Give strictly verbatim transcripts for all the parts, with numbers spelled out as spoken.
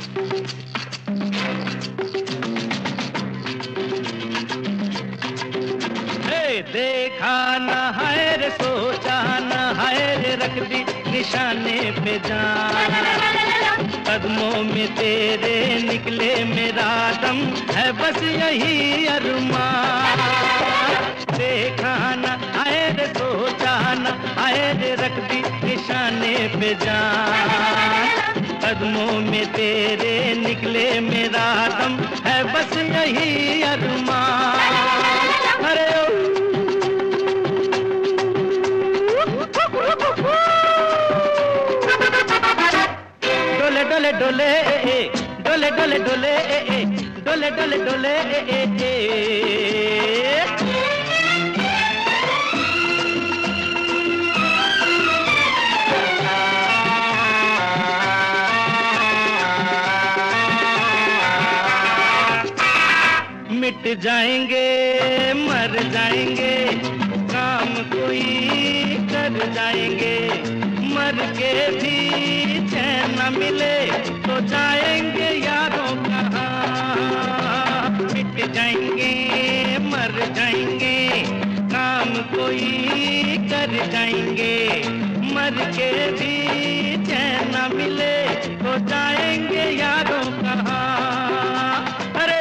देखा न है रे सोचा न है रे रख दी निशाने पे जान। कदमों में तेरे निकले मेरा दम है बस यही अरमान। देखा न है रे सोचा न है रे रख दी निशाने पे जान। कदमों में तेरे निकले मेरा दम है बस यही अरमान। अरे डोले डोले ए डोले डोले डोले ए डोले डोले डोले ए मिट जाएंगे मर जाएंगे काम कोई कर जाएंगे। मर के भी चैन न मिले तो जाएंगे यारों कहाँ। मिट जाएंगे मर जाएंगे काम कोई कर जाएंगे। मर के भी चैन न मिले तो जाएंगे यारों कहाँ। अरे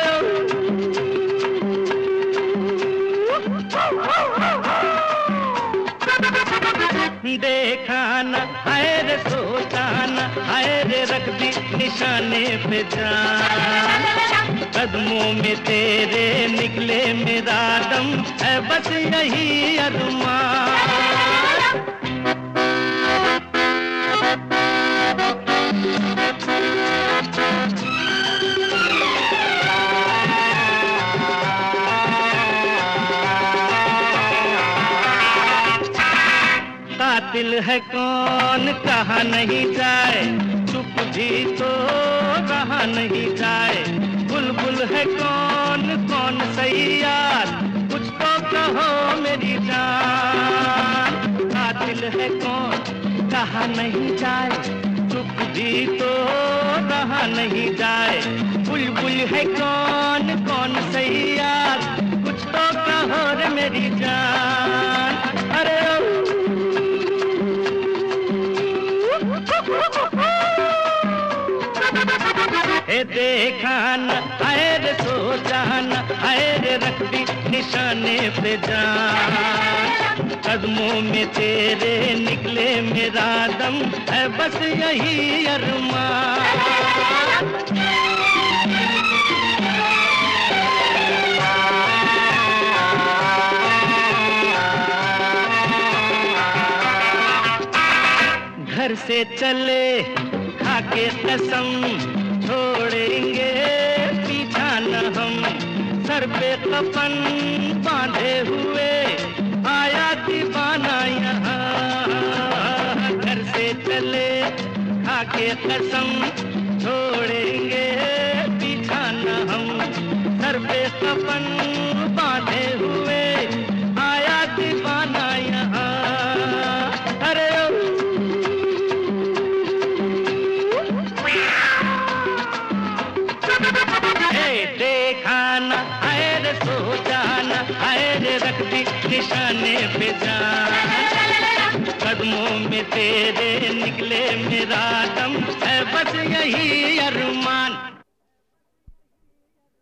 देखा न है रे सोचा न है रे रख दी निशाने पे जान। कदमों में तेरे निकले मेरा दम है बस यही अरमान। कातिल है कौन कहा नहीं जाए, चुप भी तो रहा नहीं जाए। बुलबुल है कौन कौन सही यार, कुछ तो कहो मेरी जान। कातिल है कौन कहा नहीं जाए, चुप भी तो रहा नहीं जाए। बुलबुल है कौन कौन सही यार, कुछ तो कहो रे मेरी जान। अरे ए देखा न आए रे सोचा न आए रे रख दी निशाने पे जान। कदमों में तेरे निकले मेरा दम है बस यही अरमान। घर से चले खाके कसम, छोड़ेंगे पीछा न हम। सर पे कफन बांधे हुए आया दीवाना यहाँ। घर से चले खाके कसम, छोड़ेंगे पीछा न हम। सर पे कफन बांधे हुए आया दीवाना यहाँ। अरे देखा न आए रे सोचा न आए रे रख दी निशाने पे जान। कदमों में तेरे निकले मेरा दम है बस यही अरमान।